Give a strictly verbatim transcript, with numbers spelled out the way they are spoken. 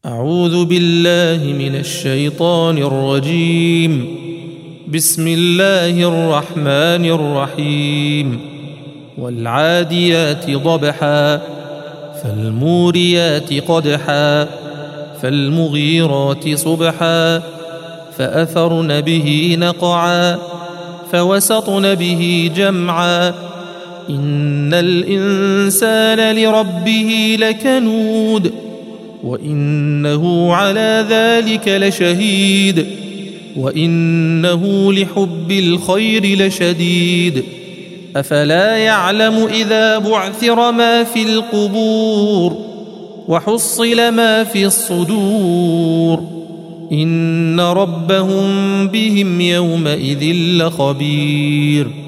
أعوذ بالله من الشيطان الرجيم. بسم الله الرحمن الرحيم. والعاديات ضبحا فالموريات قدحا فالمغيرات صبحا فأثرن به نقعا فوسطن به جمعا إن الإنسان لربه لكنود وإنه على ذلك لشهيد وإنه لحب الخير لشديد أفلا يعلم إذا بعثر ما في القبور وحصل ما في الصدور إن ربهم بهم يومئذ لخبير.